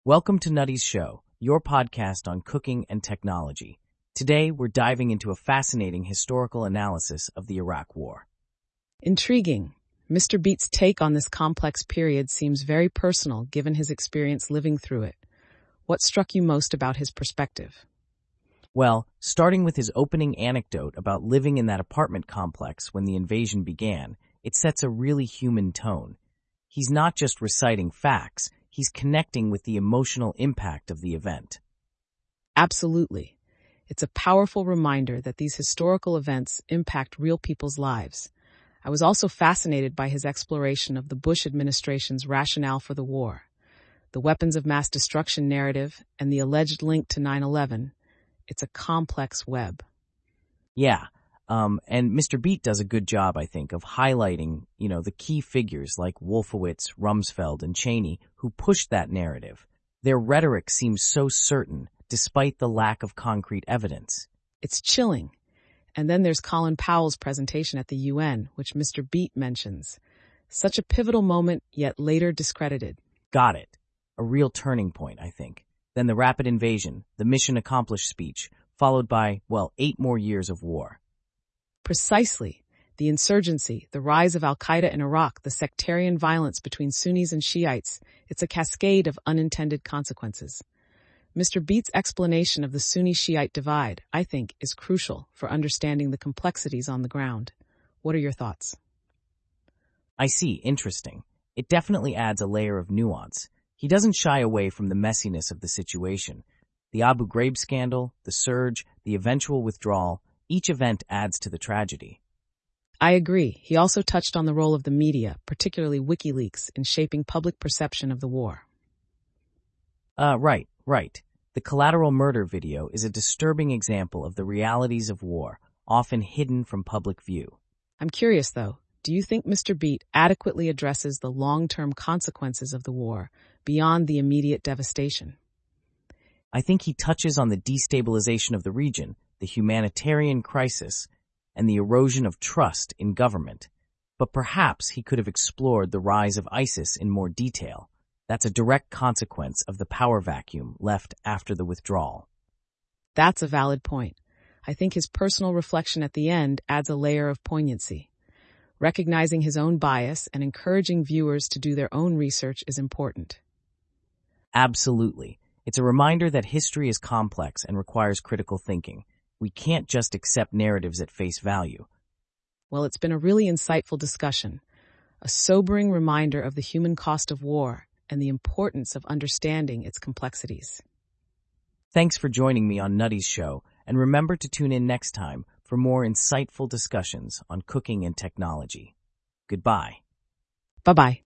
Welcome to Nutty's Show, your podcast on cooking and technology. Today, we're diving into a fascinating historical analysis of the Iraq War. Intriguing. Mr. Beat's take on this complex period seems very personal given his experience living through it. What struck you most about his perspective? Well, starting with his opening anecdote about living in that apartment complex when the invasion began, it sets a really human tone. He's not just reciting facts, he's connecting with the emotional impact of the event. Absolutely. It's a powerful reminder that these historical events impact real people's lives. I was also fascinated by his exploration of the Bush administration's rationale for the war. The weapons of mass destruction narrative and the alleged link to 9/11. It's a complex web. Yeah, and Mr. Beat does a good job, I think, of highlighting, the key figures like Wolfowitz, Rumsfeld, and Cheney who pushed that narrative. Their rhetoric seems so certain, despite the lack of concrete evidence. It's chilling. And then there's Colin Powell's presentation at the UN, which Mr. Beat mentions. Such a pivotal moment, yet later discredited. Got it. A real turning point, I think. Then the rapid invasion, the mission accomplished speech, followed by, 8 more years of war. Precisely. The insurgency, the rise of al-Qaeda in Iraq, the sectarian violence between Sunnis and Shiites, it's a cascade of unintended consequences. Mr. Beat's explanation of the Sunni-Shiite divide, I think, is crucial for understanding the complexities on the ground. What are your thoughts? I see. Interesting. It definitely adds a layer of nuance. He doesn't shy away from the messiness of the situation. The Abu Ghraib scandal, the surge, the eventual withdrawal, each event adds to the tragedy. I agree. He also touched on the role of the media, particularly WikiLeaks, in shaping public perception of the war. Right. The collateral murder video is a disturbing example of the realities of war, often hidden from public view. I'm curious, though, do you think Mr. Beat adequately addresses the long-term consequences of the war beyond the immediate devastation? I think he touches on the destabilization of the region, the humanitarian crisis, and the erosion of trust in government. But perhaps he could have explored the rise of ISIS in more detail. That's a direct consequence of the power vacuum left after the withdrawal. That's a valid point. I think his personal reflection at the end adds a layer of poignancy. Recognizing his own bias and encouraging viewers to do their own research is important. Absolutely. It's a reminder that history is complex and requires critical thinking. We can't just accept narratives at face value. Well, it's been a really insightful discussion, a sobering reminder of the human cost of war and the importance of understanding its complexities. Thanks for joining me on Nutty's Show, and remember to tune in next time for more insightful discussions on cooking and technology. Goodbye. Bye-bye.